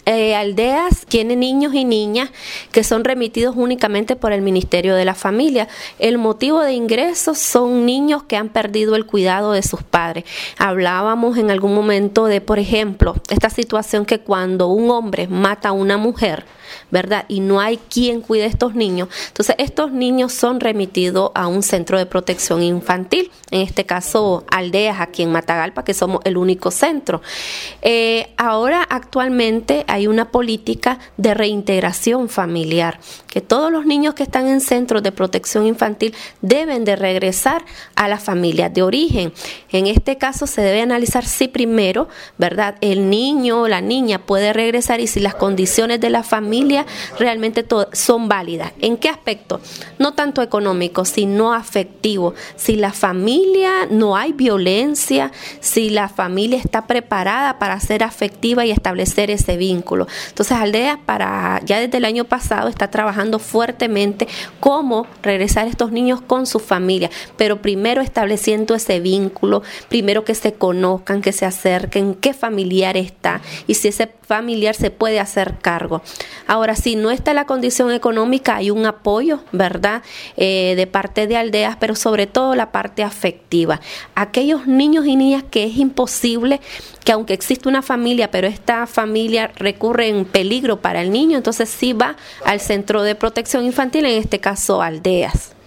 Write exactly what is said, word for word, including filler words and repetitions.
eh, aldeas tienen niños y niñas que son remitidos únicamente por el Ministerio de la Familia. El motivo de ingreso son niños que han perdido el cuidado de sus padres. Hablábamos en algún momento de, por ejemplo, esta situación que cuando un hombre mata a una mujer, ¿verdad? Y no hay quien cuide a estos niños. Entonces, estos niños son remitidos a un centro de protección infantil, en este caso, Aldeas, aquí en Matagalpa, que somos el único centro. Eh, ahora, actualmente, hay una política de reintegración familiar, que todos los niños que están en centros de protección infantil deben de regresar a las familias de origen. En este caso, se debe analizar si primero, ¿verdad?, el niño o la niña puede regresar y si las condiciones de la familia realmente son válidas. ¿En qué aspecto? No tanto económico, sino afectivo. Si la familia no hay violencia, si la familia está preparada para ser afectiva y establecer ese vínculo. Entonces, Aldeas para ya desde el año pasado está trabajando fuertemente cómo regresar a estos niños con su familia, pero primero estableciendo ese vínculo, primero que se conozcan, que se acerquen, qué familiar está y si ese familiar se puede hacer cargo. Ahora, si no está la condición económica, hay un apoyo, ¿verdad?, eh, de parte de Aldeas, pero sobre todo la parte afectiva. Aquellos niños y niñas que es imposible, que aunque existe una familia, pero esta familia recurre en peligro para el niño, entonces sí va al centro de protección infantil, en este caso Aldeas.